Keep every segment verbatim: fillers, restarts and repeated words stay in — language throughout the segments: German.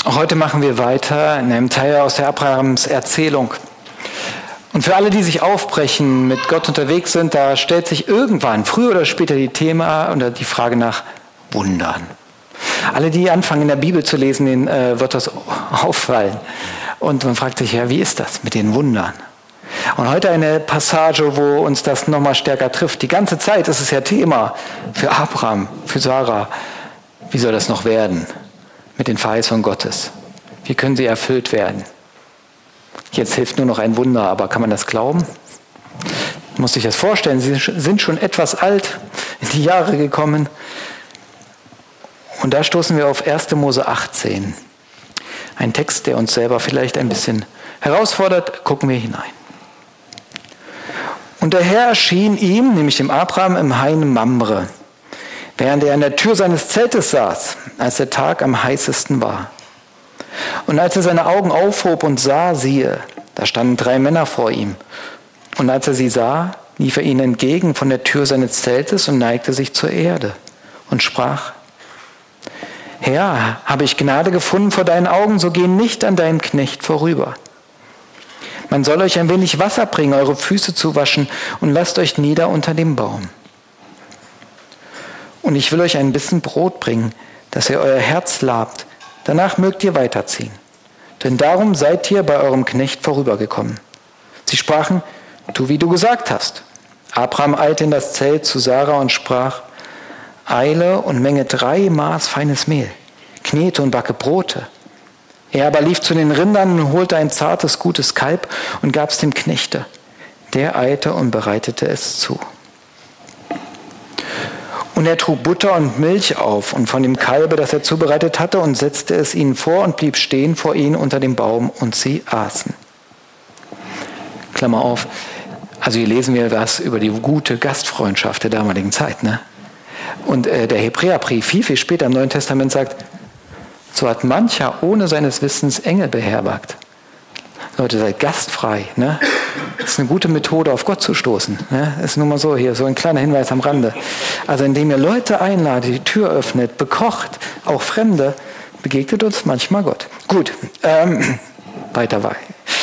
Heute machen wir weiter in einem Teil aus der Abrahams Erzählung. Und für alle, die sich aufbrechen, mit Gott unterwegs sind, da stellt sich irgendwann, früher oder später, die Thema oder die Frage nach Wundern. Alle, die anfangen in der Bibel zu lesen, denen äh, wird das auffallen. Und man fragt sich, ja, wie ist das mit den Wundern? Und heute eine Passage, wo uns das nochmal stärker trifft. Die ganze Zeit ist es ja Thema für Abraham, für Sarah. Wie soll das noch werden mit den Verheißungen Gottes? Wie können sie erfüllt werden? Jetzt hilft nur noch ein Wunder, aber kann man das glauben? Man muss sich das vorstellen, sie sind schon etwas alt, in die Jahre gekommen. Und da stoßen wir auf erster Mose achtzehn. Ein Text, der uns selber vielleicht ein bisschen herausfordert. Gucken wir hinein. Und der Herr erschien ihm, nämlich dem Abraham, im Hain Mamre, während er an der Tür seines Zeltes saß, als der Tag am heißesten war. Und als er seine Augen aufhob und sah, siehe, da standen drei Männer vor ihm. Und als er sie sah, lief er ihnen entgegen von der Tür seines Zeltes und neigte sich zur Erde und sprach: Herr, habe ich Gnade gefunden vor deinen Augen, so geh nicht an deinem Knecht vorüber. Man soll euch ein wenig Wasser bringen, eure Füße zu waschen, und lasst euch nieder unter dem Baum. Und ich will euch ein bisschen Brot bringen, dass ihr euer Herz labt. Danach mögt ihr weiterziehen. Denn darum seid ihr bei eurem Knecht vorübergekommen. Sie sprachen: Tu, wie du gesagt hast. Abraham eilte in das Zelt zu Sarah und sprach: Eile und menge drei Maß feines Mehl, knete und backe Brote. Er aber lief zu den Rindern und holte ein zartes, gutes Kalb und gab es dem Knechte. Der eilte und bereitete es zu. Und er trug Butter und Milch auf und von dem Kalbe, das er zubereitet hatte, und setzte es ihnen vor und blieb stehen vor ihnen unter dem Baum, und sie aßen. Klammer auf. Also hier lesen wir was über die gute Gastfreundschaft der damaligen Zeit, ne? Und äh, der Hebräerbrief viel, viel später im Neuen Testament sagt: So hat mancher ohne seines Wissens Engel beherbergt. Leute, seid gastfrei. Ne? Das ist eine gute Methode, auf Gott zu stoßen. Ne? Ist nur mal so hier, so ein kleiner Hinweis am Rande. Also indem ihr Leute einladet, die Tür öffnet, bekocht, auch Fremde, begegnet uns manchmal Gott. Gut, ähm, weiter weiter.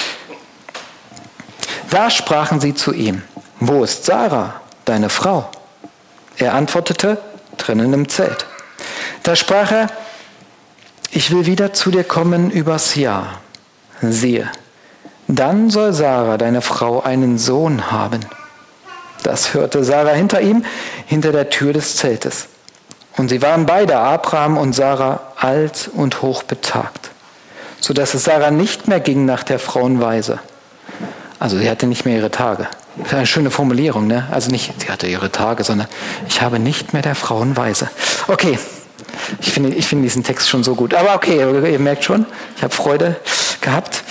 Da sprachen sie zu ihm: Wo ist Sarah, deine Frau? Er antwortete: Drinnen im Zelt. Da sprach er: Ich will wieder zu dir kommen übers Jahr. Siehe, dann soll Sarah, deine Frau, einen Sohn haben. Das hörte Sarah hinter ihm, hinter der Tür des Zeltes. Und sie waren beide, Abraham und Sarah, alt und hochbetagt, sodass es Sarah nicht mehr ging nach der Frauenweise. Also sie hatte nicht mehr ihre Tage. Das ist eine schöne Formulierung, ne? Also nicht, sie hatte ihre Tage, sondern ich habe nicht mehr der Frauenweise. Okay, ich finde, ich finde diesen Text schon so gut. Aber okay, ihr merkt schon, ich habe Freude gehabt.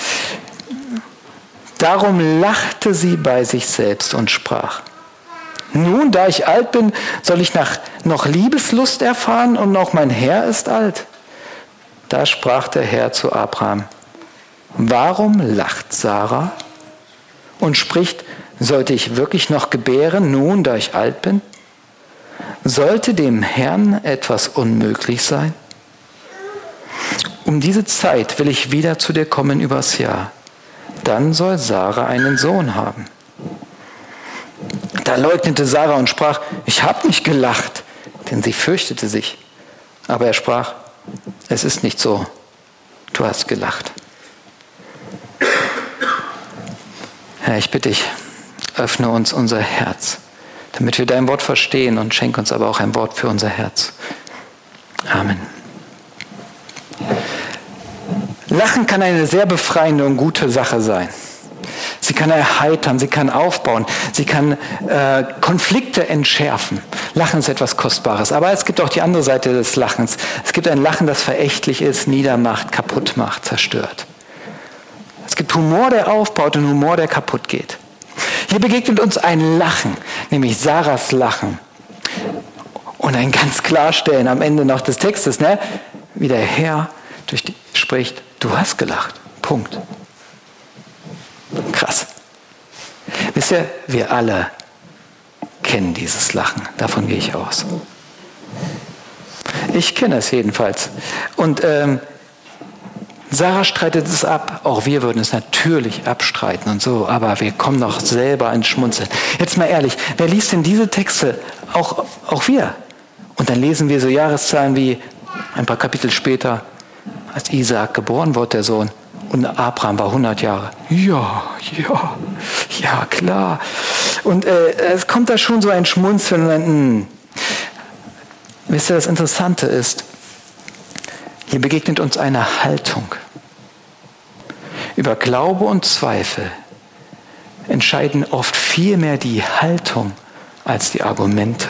Darum lachte sie bei sich selbst und sprach: Nun, da ich alt bin, soll ich nach noch Liebeslust erfahren, und auch mein Herr ist alt. Da sprach der Herr zu Abraham: Warum lacht Sarah und spricht: Sollte ich wirklich noch gebären, nun, da ich alt bin? Sollte dem Herrn etwas unmöglich sein? Um diese Zeit will ich wieder zu dir kommen übers Jahr. Dann soll Sarah einen Sohn haben. Da leugnete Sarah und sprach: Ich habe nicht gelacht, denn sie fürchtete sich. Aber er sprach: Es ist nicht so, du hast gelacht. Herr, ich bitte dich, öffne uns unser Herz, damit wir dein Wort verstehen, und schenk uns aber auch ein Wort für unser Herz. Amen. Lachen kann eine sehr befreiende und gute Sache sein. Sie kann erheitern, sie kann aufbauen, sie kann äh, Konflikte entschärfen. Lachen ist etwas Kostbares, aber es gibt auch die andere Seite des Lachens. Es gibt ein Lachen, das verächtlich ist, niedermacht, kaputt macht, zerstört. Es gibt Humor, der aufbaut, und Humor, der kaputt geht. Hier begegnet uns ein Lachen, nämlich Sarahs Lachen. Und ein ganz Klarstellen am Ende noch des Textes, ne? Wie der Herr durch die spricht: Du hast gelacht. Punkt. Krass. Wisst ihr, wir alle kennen dieses Lachen. Davon gehe ich aus. Ich kenne es jedenfalls. Und ähm, Sarah streitet es ab. Auch wir würden es natürlich abstreiten und so, aber wir kommen doch selber ins Schmunzeln. Jetzt mal ehrlich, wer liest denn diese Texte? Auch, auch wir. Und dann lesen wir so Jahreszahlen wie ein paar Kapitel später, als Isaak geboren wurde, der Sohn. Und Abraham war hundert Jahre. Ja, ja, ja, klar. Und äh, es kommt da schon so ein Schmunzeln. Und dann, mh. Wisst ihr, das Interessante ist, hier begegnet uns eine Haltung. Über Glaube und Zweifel entscheiden oft viel mehr die Haltung als die Argumente.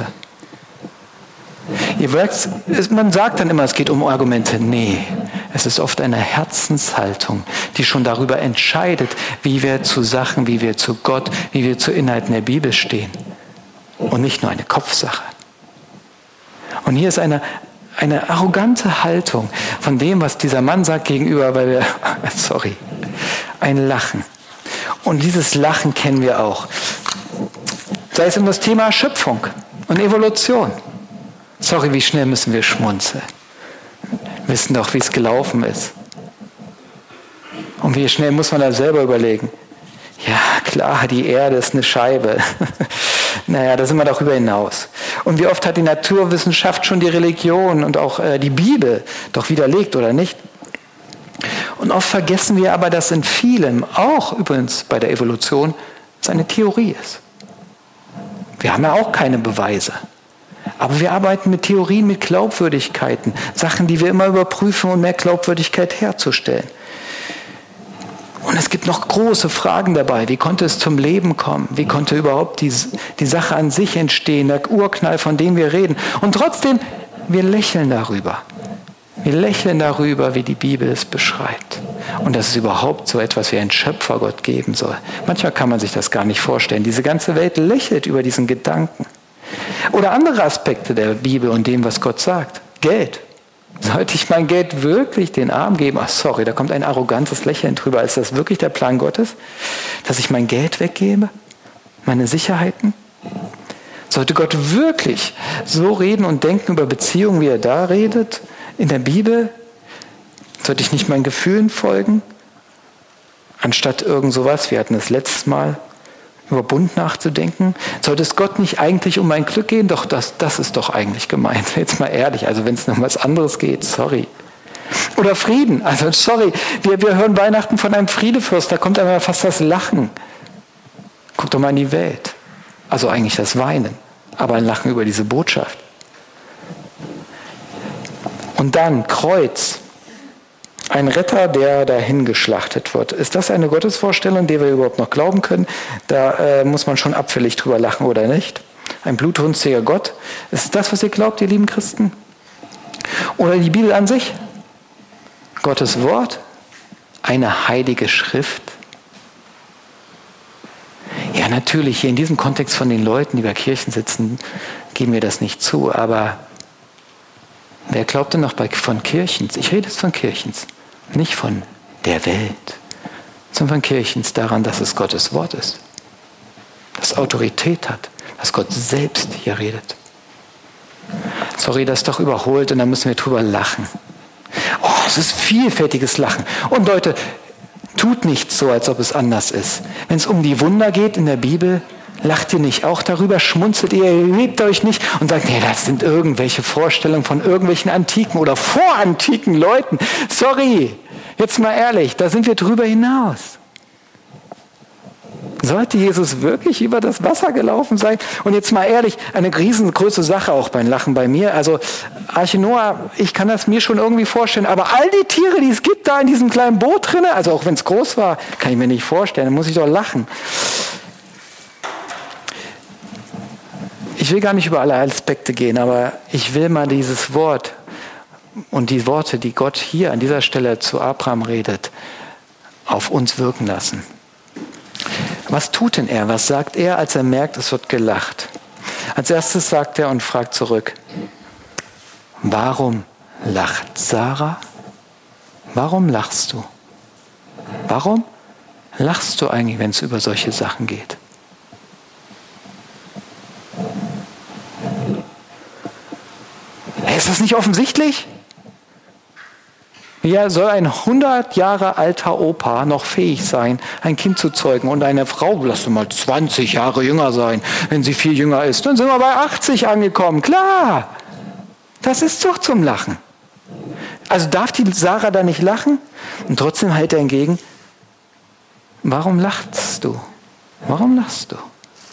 Ihr merkt, man sagt dann immer, es geht um Argumente. Nee, es ist oft eine Herzenshaltung, die schon darüber entscheidet, wie wir zu Sachen, wie wir zu Gott, wie wir zu Inhalten der Bibel stehen. Und nicht nur eine Kopfsache. Und hier ist eine, eine arrogante Haltung von dem, was dieser Mann sagt gegenüber, weil wir, sorry, ein Lachen. Und dieses Lachen kennen wir auch. Sei es um das Thema Schöpfung und Evolution. Sorry, wie schnell müssen wir schmunzeln? Wir wissen doch, wie es gelaufen ist. Und wie schnell muss man da selber überlegen? Ja, klar, die Erde ist eine Scheibe. Naja, da sind wir darüber hinaus. Und wie oft hat die Naturwissenschaft schon die Religion und auch äh, die Bibel doch widerlegt, oder nicht? Und oft vergessen wir aber, dass in vielem, auch übrigens bei der Evolution, es eine Theorie ist. Wir haben ja auch keine Beweise. Aber wir arbeiten mit Theorien, mit Glaubwürdigkeiten, Sachen, die wir immer überprüfen, um mehr Glaubwürdigkeit herzustellen. Und es gibt noch große Fragen dabei. Wie konnte es zum Leben kommen? Wie konnte überhaupt die, die Sache an sich entstehen, der Urknall, von dem wir reden? Und trotzdem, wir lächeln darüber. Wir lächeln darüber, wie die Bibel es beschreibt. Und dass es überhaupt so etwas wie einen Schöpfergott geben soll. Manchmal kann man sich das gar nicht vorstellen. Diese ganze Welt lächelt über diesen Gedanken. Oder andere Aspekte der Bibel und dem, was Gott sagt. Geld. Sollte ich mein Geld wirklich den Armen geben? Ach sorry, da kommt ein arrogantes Lächeln drüber. Ist das wirklich der Plan Gottes? Dass ich mein Geld weggebe? Meine Sicherheiten? Sollte Gott wirklich so reden und denken über Beziehungen, wie er da redet? In der Bibel? Sollte ich nicht meinen Gefühlen folgen? Anstatt irgend sowas, wir hatten es letztes Mal, über Bund nachzudenken? Sollte es Gott nicht eigentlich um mein Glück gehen? Doch, das, das ist doch eigentlich gemeint. Jetzt mal ehrlich, also wenn es um was anderes geht, sorry. Oder Frieden, also sorry, wir, wir hören Weihnachten von einem Friedefürst, da kommt einmal fast das Lachen. Guck doch mal in die Welt. Also eigentlich das Weinen, aber ein Lachen über diese Botschaft. Und dann Kreuz. Ein Retter, der dahin geschlachtet wird. Ist das eine Gottesvorstellung, der wir überhaupt noch glauben können? Da äh, muss man schon abfällig drüber lachen, oder nicht? Ein blutrünstiger Gott. Ist das, was ihr glaubt, ihr lieben Christen? Oder die Bibel an sich? Gottes Wort? Eine heilige Schrift? Ja, natürlich, hier in diesem Kontext von den Leuten, die bei Kirchen sitzen, geben wir das nicht zu, aber wer glaubt denn noch bei, von Kirchens? Ich rede jetzt von Kirchens, nicht von der Welt, sondern von Kirchens daran, dass es Gottes Wort ist, das Autorität hat, dass Gott selbst hier redet. Sorry, das ist doch überholt und da müssen wir drüber lachen. Oh, es ist vielfältiges Lachen. Und Leute, tut nicht so, als ob es anders ist. Wenn es um die Wunder geht in der Bibel, lacht ihr nicht auch darüber, schmunzelt ihr, ihr lebt euch nicht und sagt, nee, das sind irgendwelche Vorstellungen von irgendwelchen antiken oder vorantiken Leuten. Sorry, jetzt mal ehrlich, da sind wir drüber hinaus. Sollte Jesus wirklich über das Wasser gelaufen sein? Und jetzt mal ehrlich, eine riesengroße Sache auch beim Lachen bei mir. Also Arche Noah, ich kann das mir schon irgendwie vorstellen, aber all die Tiere, die es gibt da in diesem kleinen Boot drin, also auch wenn es groß war, kann ich mir nicht vorstellen, dann muss ich doch lachen. Ich will gar nicht über alle Aspekte gehen, aber ich will mal dieses Wort und die Worte, die Gott hier an dieser Stelle zu Abraham redet, auf uns wirken lassen. Was tut denn er? Was sagt er, als er merkt, es wird gelacht? Als erstes sagt er und fragt zurück, warum lacht Sarah? Warum lachst du? Warum lachst du eigentlich, wenn es über solche Sachen geht? Ist das nicht offensichtlich? Wie soll ein hundert Jahre alter Opa noch fähig sein, ein Kind zu zeugen? Und eine Frau, lass doch mal zwanzig Jahre jünger sein, wenn sie viel jünger ist. Dann sind wir bei achtzig angekommen. Klar, das ist doch zum Lachen. Also darf die Sarah da nicht lachen? Und trotzdem hält er entgegen, warum lachst du? Warum lachst du?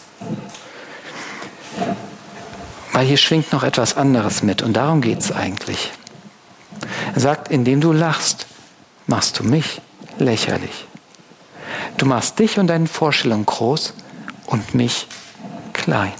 Weil hier schwingt noch etwas anderes mit und darum geht es eigentlich. Er sagt, indem du lachst, machst du mich lächerlich. Du machst dich und deine Vorstellung groß und mich klein.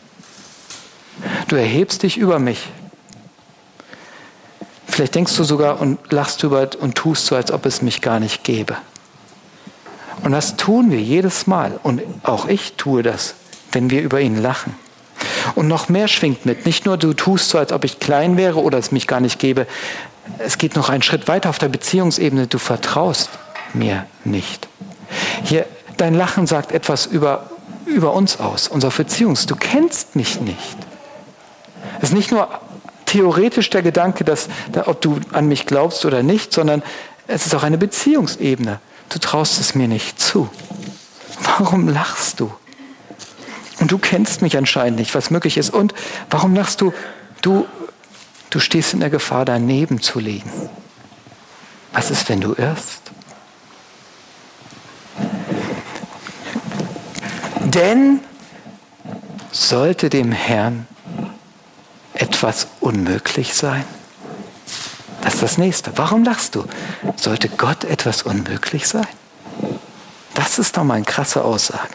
Du erhebst dich über mich. Vielleicht denkst du sogar und lachst drüber und tust so, als ob es mich gar nicht gäbe. Und das tun wir jedes Mal. Und auch ich tue das, wenn wir über ihn lachen. Und noch mehr schwingt mit. Nicht nur du tust so, als ob ich klein wäre oder es mich gar nicht gäbe. Es geht noch einen Schritt weiter auf der Beziehungsebene. Du vertraust mir nicht. Hier, dein Lachen sagt etwas über, über uns aus, unsere Beziehung. Du kennst mich nicht. Es ist nicht nur theoretisch der Gedanke, dass, ob du an mich glaubst oder nicht, sondern es ist auch eine Beziehungsebene. Du traust es mir nicht zu. Warum lachst du? Und du kennst mich anscheinend nicht, was möglich ist. Und warum lachst du? Du, du stehst in der Gefahr, daneben zu liegen. Was ist, wenn du irrst? Denn sollte dem Herrn etwas unmöglich sein? Das ist das Nächste. Warum lachst du? Sollte Gott etwas unmöglich sein? Das ist doch mal eine krasse Aussage.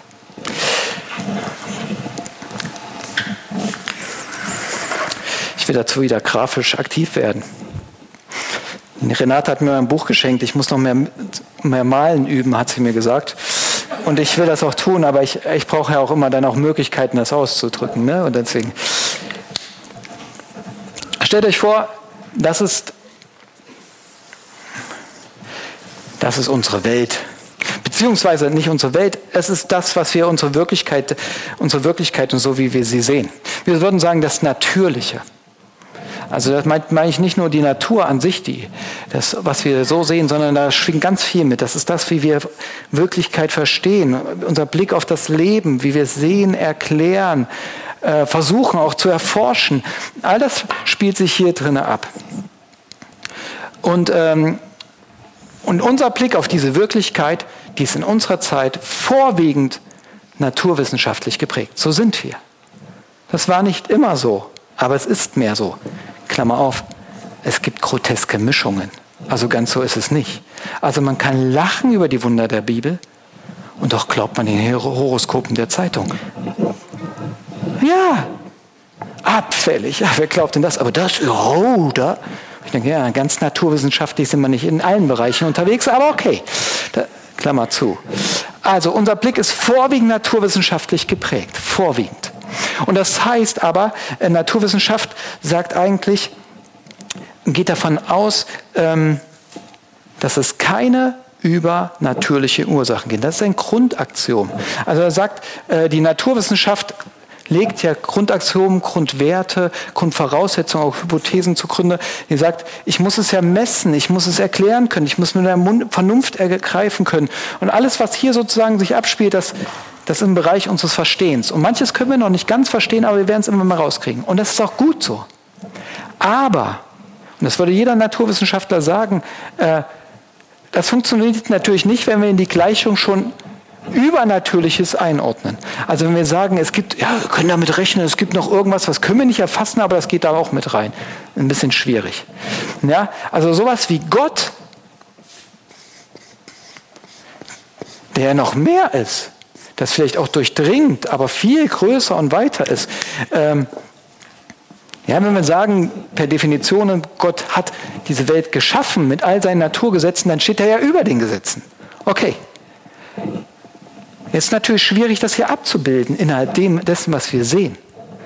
Ich will dazu wieder grafisch aktiv werden. Renate hat mir ein Buch geschenkt. Ich muss noch mehr, mehr malen üben, hat sie mir gesagt. Und ich will das auch tun, aber ich, ich brauche ja auch immer dann auch Möglichkeiten, das auszudrücken. Ne? Und deswegen. Stellt euch vor, das ist, das ist unsere Welt. Beziehungsweise nicht unsere Welt, es ist das, was wir unsere Wirklichkeit, unsere Wirklichkeit und so, wie wir sie sehen. Wir würden sagen, das Natürliche. Also das meine mein ich nicht nur die Natur an sich, die, das, was wir so sehen, sondern da schwingt ganz viel mit. Das ist das, wie wir Wirklichkeit verstehen, unser Blick auf das Leben, wie wir es sehen, erklären, äh, versuchen auch zu erforschen. All das spielt sich hier drin ab. Und, ähm, und unser Blick auf diese Wirklichkeit, die ist in unserer Zeit vorwiegend naturwissenschaftlich geprägt. So sind wir. Das war nicht immer so, aber es ist mehr so. Klammer auf, es gibt groteske Mischungen. Also ganz so ist es nicht. Also man kann lachen über die Wunder der Bibel und doch glaubt man den Horoskopen der Zeitung. Ja, abfällig. Ja, wer glaubt denn das? Aber das, oh, da. Ich denke, ja, ganz naturwissenschaftlich sind wir nicht in allen Bereichen unterwegs, aber okay. Da, Klammer zu. Also unser Blick ist vorwiegend naturwissenschaftlich geprägt. Vorwiegend. Und das heißt aber, Naturwissenschaft sagt eigentlich, geht davon aus, dass es keine übernatürliche Ursachen gibt. Das ist ein Grundaxiom. Also er sagt, die Naturwissenschaft legt ja Grundaxiomen, Grundwerte, Grundvoraussetzungen, auch Hypothesen zugrunde. Die sagt, ich muss es ja messen, ich muss es erklären können, ich muss mit der Vernunft ergreifen können. Und alles, was hier sozusagen sich abspielt, das Das ist im Bereich unseres Verstehens. Und manches können wir noch nicht ganz verstehen, aber wir werden es immer mal rauskriegen. Und das ist auch gut so. Aber, und das würde jeder Naturwissenschaftler sagen, äh, das funktioniert natürlich nicht, wenn wir in die Gleichung schon Übernatürliches einordnen. Also wenn wir sagen, es gibt, ja, wir können damit rechnen, es gibt noch irgendwas, was können wir nicht erfassen, aber das geht da auch mit rein. Ein bisschen schwierig. Ja, also sowas wie Gott, der noch mehr ist, das vielleicht auch durchdringt, aber viel größer und weiter ist. Ähm, ja, wenn wir sagen, per Definition, Gott hat diese Welt geschaffen mit all seinen Naturgesetzen, dann steht er ja über den Gesetzen. Okay. Jetzt ist natürlich schwierig, das hier abzubilden innerhalb dem, dessen, was wir sehen.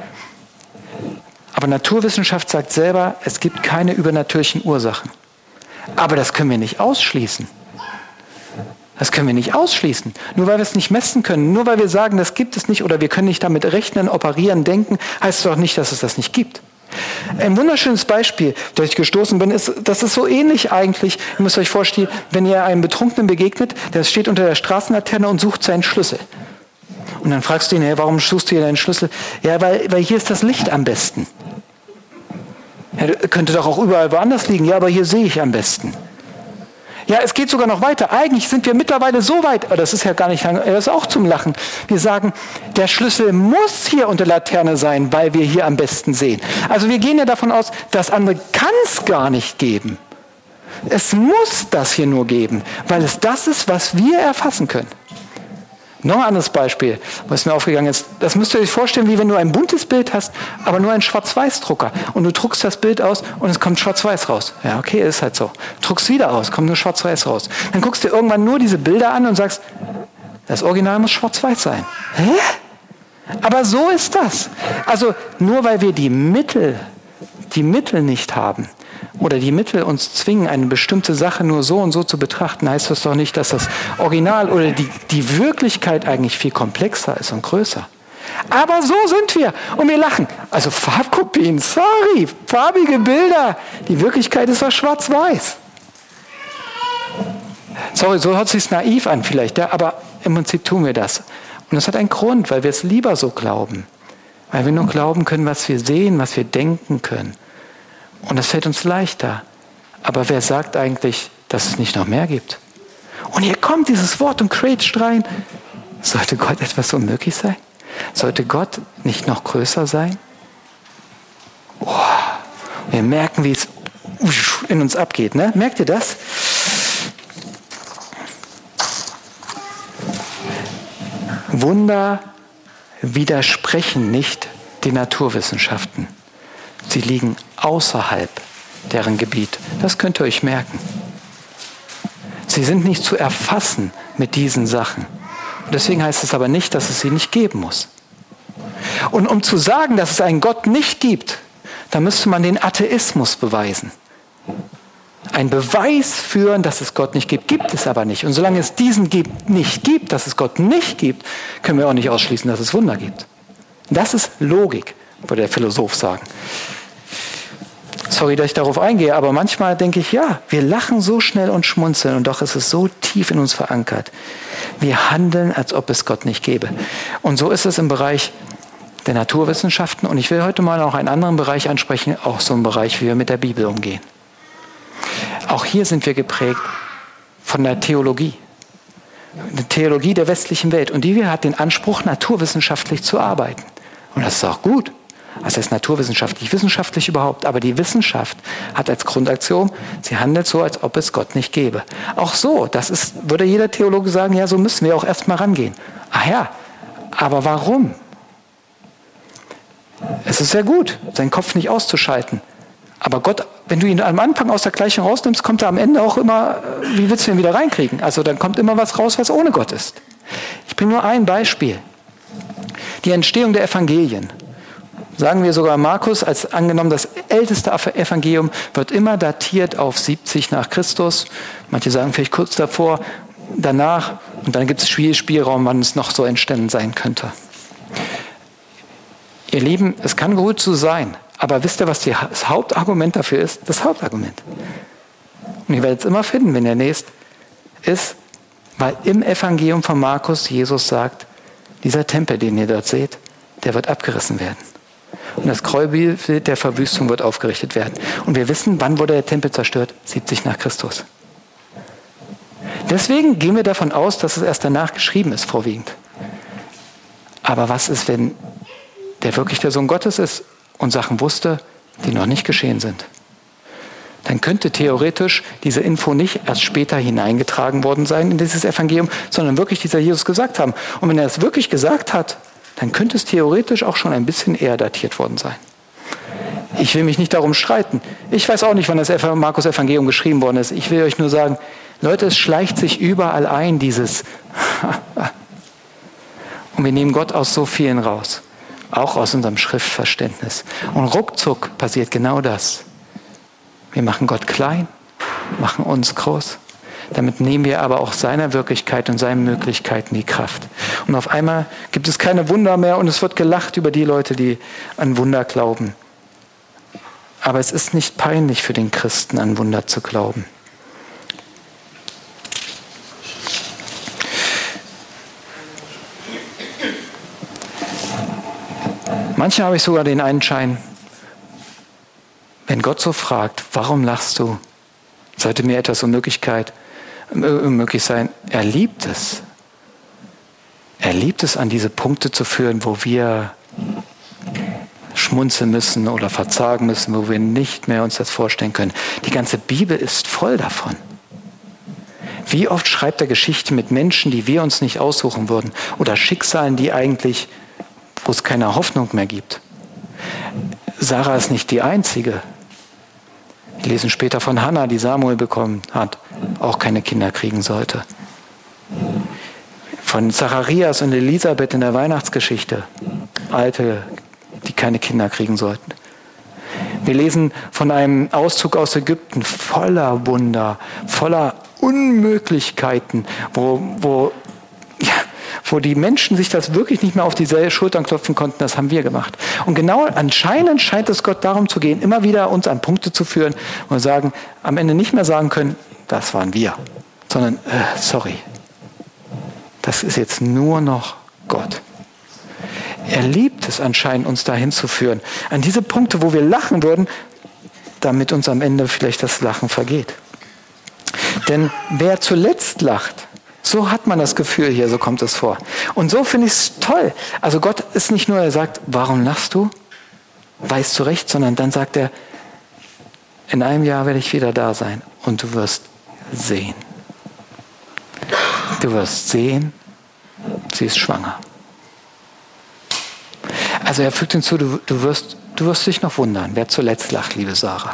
Aber Naturwissenschaft sagt selber, es gibt keine übernatürlichen Ursachen. Aber das können wir nicht ausschließen. Das können wir nicht ausschließen. Nur weil wir es nicht messen können, nur weil wir sagen, das gibt es nicht oder wir können nicht damit rechnen, operieren, denken, heißt es doch nicht, dass es das nicht gibt. Ein wunderschönes Beispiel, das ich gestoßen bin, ist, das ist so ähnlich eigentlich. Ihr müsst euch vorstellen, wenn ihr einem Betrunkenen begegnet, der steht unter der Straßenlaterne und sucht seinen Schlüssel. Und dann fragst du ihn, hey, warum suchst du hier deinen Schlüssel? Ja, weil, weil hier ist das Licht am besten. Ja, könnte doch auch überall woanders liegen. Ja, aber hier sehe ich am besten. Ja, es geht sogar noch weiter. Eigentlich sind wir mittlerweile so weit, aber das ist ja gar nicht, das ist auch zum Lachen. Wir sagen, der Schlüssel muss hier unter der Laterne sein, weil wir hier am besten sehen. Also wir gehen ja davon aus, das andere kann es gar nicht geben. Es muss das hier nur geben, weil es das ist, was wir erfassen können. Noch ein anderes Beispiel, was mir aufgegangen ist. Das müsst ihr euch vorstellen, wie wenn du ein buntes Bild hast, aber nur einen Schwarz-Weiß-Drucker. Und du druckst das Bild aus und es kommt Schwarz-Weiß raus. Ja, okay, ist halt so. Druckst wieder aus, kommt nur Schwarz-Weiß raus. Dann guckst du dir irgendwann nur diese Bilder an und sagst, das Original muss Schwarz-Weiß sein. Hä? Aber so ist das. Also nur weil wir die Mittel, die Mittel nicht haben, oder die Mittel uns zwingen, eine bestimmte Sache nur so und so zu betrachten, heißt das doch nicht, dass das Original oder die, die Wirklichkeit eigentlich viel komplexer ist und größer. Aber so sind wir und wir lachen. Also Farbkopien, sorry, farbige Bilder. Die Wirklichkeit ist doch schwarz-weiß. Sorry, so hört es sich naiv an vielleicht, ja, aber im Prinzip tun wir das. Und das hat einen Grund, weil wir es lieber so glauben. Weil wir nur glauben können, was wir sehen, was wir denken können. Und das fällt uns leichter. Aber wer sagt eigentlich, dass es nicht noch mehr gibt? Und hier kommt dieses Wort und quetscht rein. Sollte Gott etwas unmöglich sein? Sollte Gott nicht noch größer sein? Oh, wir merken, wie es in uns abgeht. Ne? Merkt ihr das? Wunder widersprechen nicht den Naturwissenschaften. Sie liegen außerhalb deren Gebiet. Das könnt ihr euch merken. Sie sind nicht zu erfassen mit diesen Sachen. Und deswegen heißt es aber nicht, dass es sie nicht geben muss. Und um zu sagen, dass es einen Gott nicht gibt, da müsste man den Atheismus beweisen. Ein Beweis führen, dass es Gott nicht gibt, gibt es aber nicht. Und solange es diesen gibt, nicht gibt, dass es Gott nicht gibt, können wir auch nicht ausschließen, dass es Wunder gibt. Das ist Logik, würde der Philosoph sagen. Sorry, dass ich darauf eingehe, aber manchmal denke ich, ja, wir lachen so schnell und schmunzeln und doch ist es so tief in uns verankert. Wir handeln, als ob es Gott nicht gäbe. Und so ist es im Bereich der Naturwissenschaften und ich will heute mal noch einen anderen Bereich ansprechen, auch so einen Bereich, wie wir mit der Bibel umgehen. Auch hier sind wir geprägt von der Theologie. Der Theologie der westlichen Welt. Und die hat den Anspruch, naturwissenschaftlich zu arbeiten. Und das ist auch gut. Das heißt naturwissenschaftlich, wissenschaftlich überhaupt. Aber die Wissenschaft hat als Grundaxiom, sie handelt so, als ob es Gott nicht gäbe. Auch so, das ist, würde jeder Theologe sagen, ja, so müssen wir auch erstmal rangehen. Ach ja, aber warum? Es ist sehr gut, seinen Kopf nicht auszuschalten. Aber Gott, wenn du ihn am Anfang aus der Gleichung rausnimmst, kommt er am Ende auch immer, wie willst du ihn wieder reinkriegen? Also dann kommt immer was raus, was ohne Gott ist. Ich bringe nur ein Beispiel. Die Entstehung der Evangelien. Sagen wir sogar Markus, als angenommen das älteste Evangelium, wird immer datiert auf siebzig nach Christus. Manche sagen vielleicht kurz davor, danach. Und dann gibt es Spielraum, wann es noch so entstanden sein könnte. Ihr Lieben, es kann gut so sein. Aber wisst ihr, was die, das Hauptargument dafür ist? Das Hauptargument. Und ihr werdet es immer finden, wenn ihr lest, ist, weil im Evangelium von Markus Jesus sagt, dieser Tempel, den ihr dort seht, der wird abgerissen werden. Und das Gräuelbild der Verwüstung wird aufgerichtet werden. Und wir wissen, wann wurde der Tempel zerstört? siebzig nach Christus. Deswegen gehen wir davon aus, dass es erst danach geschrieben ist, vorwiegend. Aber was ist, wenn der wirklich der Sohn Gottes ist und Sachen wusste, die noch nicht geschehen sind? Dann könnte theoretisch diese Info nicht erst später hineingetragen worden sein in dieses Evangelium, sondern wirklich dieser Jesus gesagt haben. Und wenn er es wirklich gesagt hat, dann könnte es theoretisch auch schon ein bisschen eher datiert worden sein. Ich will mich nicht darum streiten. Ich weiß auch nicht, wann das Markus-Evangelium geschrieben worden ist. Ich will euch nur sagen, Leute, es schleicht sich überall ein, dieses und wir nehmen Gott aus so vielen raus. Auch aus unserem Schriftverständnis. Und ruckzuck passiert genau das. Wir machen Gott klein, machen uns groß. Damit nehmen wir aber auch seiner Wirklichkeit und seinen Möglichkeiten die Kraft. Und auf einmal gibt es keine Wunder mehr und es wird gelacht über die Leute, die an Wunder glauben. Aber es ist nicht peinlich für den Christen, an Wunder zu glauben. Manchmal habe ich sogar den Einschein, wenn Gott so fragt, warum lachst du? Sollte mir etwas Unmöglichkeit, unmöglich sein. Er liebt es. Er liebt es, an diese Punkte zu führen, wo wir schmunzeln müssen oder verzagen müssen, wo wir nicht mehr uns das vorstellen können. Die ganze Bibel ist voll davon. Wie oft schreibt er Geschichten mit Menschen, die wir uns nicht aussuchen würden, oder Schicksalen, die eigentlich, wo es keine Hoffnung mehr gibt. Sarah ist nicht die einzige. Wir lesen später von Hannah, die Samuel bekommen hat, auch keine Kinder kriegen sollte. Von Zacharias und Elisabeth in der Weihnachtsgeschichte, Alte, die keine Kinder kriegen sollten. Wir lesen von einem Auszug aus Ägypten voller Wunder, voller Unmöglichkeiten, wo, wo, ja, wo die Menschen sich das wirklich nicht mehr auf die Schultern klopfen konnten, das haben wir gemacht. Und genau anscheinend scheint es Gott darum zu gehen, immer wieder uns an Punkte zu führen und sagen, am Ende nicht mehr sagen können, das waren wir, sondern, äh, sorry, das ist jetzt nur noch Gott. Er liebt es anscheinend, uns dahin zu führen, an diese Punkte, wo wir lachen würden, damit uns am Ende vielleicht das Lachen vergeht. Denn wer zuletzt lacht, so hat man das Gefühl hier, so kommt es vor. Und so finde ich es toll. Also Gott ist nicht nur, er sagt, warum lachst du? Weißt du recht, sondern dann sagt er, in einem Jahr werde ich wieder da sein und du wirst sehen. Du wirst sehen, sie ist schwanger. Also er fügt hinzu, du, du, wirst, du wirst dich noch wundern, wer zuletzt lacht, liebe Sarah.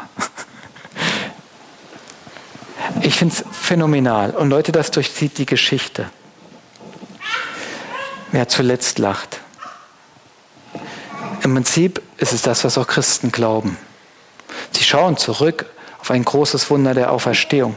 Ich finde es phänomenal. Und Leute, das durchzieht die Geschichte. Wer zuletzt lacht. Im Prinzip ist es das, was auch Christen glauben. Sie schauen zurück auf ein großes Wunder der Auferstehung.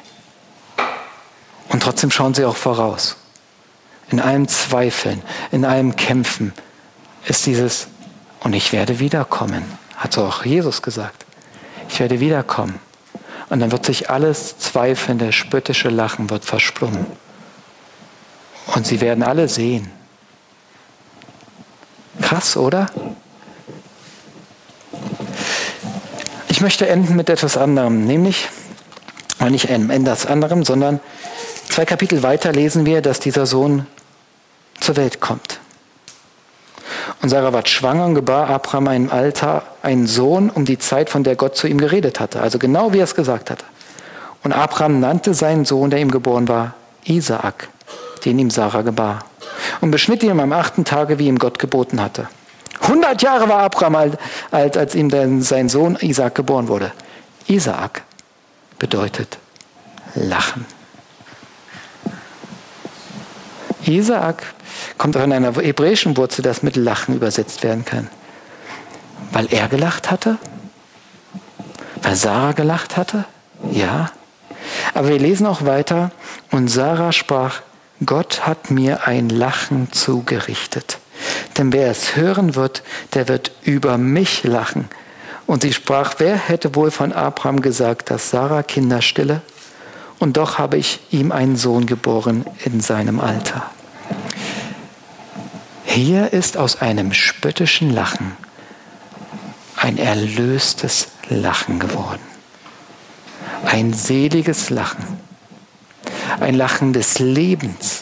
Und trotzdem schauen sie auch voraus. In allem Zweifeln, in allem Kämpfen ist dieses, und ich werde wiederkommen, hat so auch Jesus gesagt. Ich werde wiederkommen. Und dann wird sich alles zweifelnde, spöttische Lachen wird verstummen. Und sie werden alle sehen. Krass, oder? Ich möchte enden mit etwas anderem, nämlich, nicht etwas anderem, sondern zwei Kapitel weiter lesen wir, dass dieser Sohn zur Welt kommt. Und Sarah war schwanger und gebar Abraham im Alter einen Sohn um die Zeit, von der Gott zu ihm geredet hatte. Also genau wie er es gesagt hatte. Und Abraham nannte seinen Sohn, der ihm geboren war, Isaak, den ihm Sarah gebar. Und beschnitt ihn am achten Tage, wie ihm Gott geboten hatte. Hundert Jahre war Abraham alt, alt als ihm dann sein Sohn Isaak geboren wurde. Isaak bedeutet Lachen. Isaak kommt von einer hebräischen Wurzel, das mit Lachen übersetzt werden kann. Weil er gelacht hatte? Weil Sarah gelacht hatte? Ja. Aber wir lesen auch weiter. Und Sarah sprach, Gott hat mir ein Lachen zugerichtet. Denn wer es hören wird, der wird über mich lachen. Und sie sprach, wer hätte wohl von Abraham gesagt, dass Sarah Kinder stille? Und doch habe ich ihm einen Sohn geboren in seinem Alter. Hier ist aus einem spöttischen Lachen ein erlöstes Lachen geworden. Ein seliges Lachen. Ein Lachen des Lebens.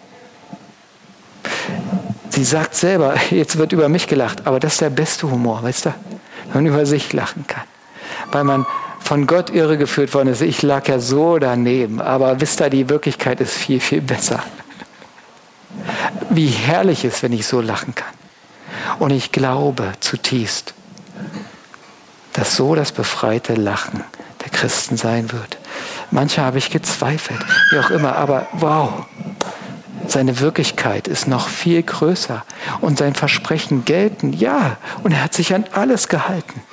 Sie sagt selber, jetzt wird über mich gelacht, aber das ist der beste Humor, weißt du? Wenn man über sich lachen kann. Weil man von Gott irregeführt worden ist. Ich lag ja so daneben, aber wisst ihr, die Wirklichkeit ist viel, viel besser. Wie herrlich es ist, wenn ich so lachen kann. Und ich glaube zutiefst, dass so das befreite Lachen der Christen sein wird. Manchmal habe ich gezweifelt, wie auch immer, aber wow, seine Wirklichkeit ist noch viel größer und sein Versprechen gelten, ja, und er hat sich an alles gehalten.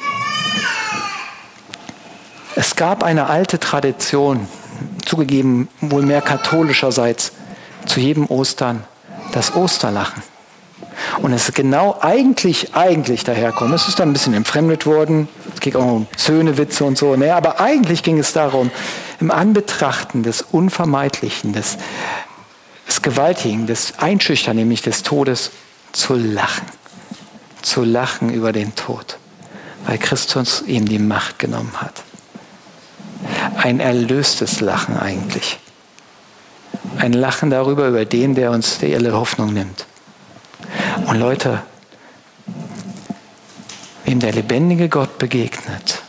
Es gab eine alte Tradition, zugegeben wohl mehr katholischerseits, zu jedem Ostern das Osterlachen. Und es ist genau eigentlich, eigentlich daherkommen. Es ist dann ein bisschen entfremdet worden, Es ging auch um Söhnewitze und so. Ne? Aber eigentlich ging es darum, im Anbetrachten des Unvermeidlichen, des, des Gewaltigen, des Einschüchtern, nämlich des Todes, zu lachen. Zu lachen über den Tod, weil Christus ihm die Macht genommen hat. Ein erlöstes Lachen eigentlich. Ein Lachen darüber, über den, der uns die alle Hoffnung nimmt. Und Leute, wem der lebendige Gott begegnet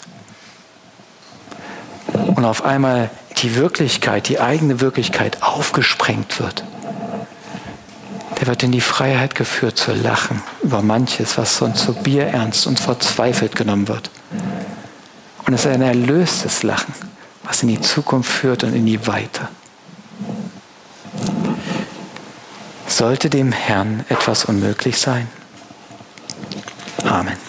und auf einmal die Wirklichkeit, die eigene Wirklichkeit aufgesprengt wird, der wird in die Freiheit geführt zu lachen über manches, was sonst so bierernst und verzweifelt genommen wird. Und es ist ein erlöstes Lachen, was in die Zukunft führt und in die Weite. Sollte dem Herrn etwas unmöglich sein? Amen.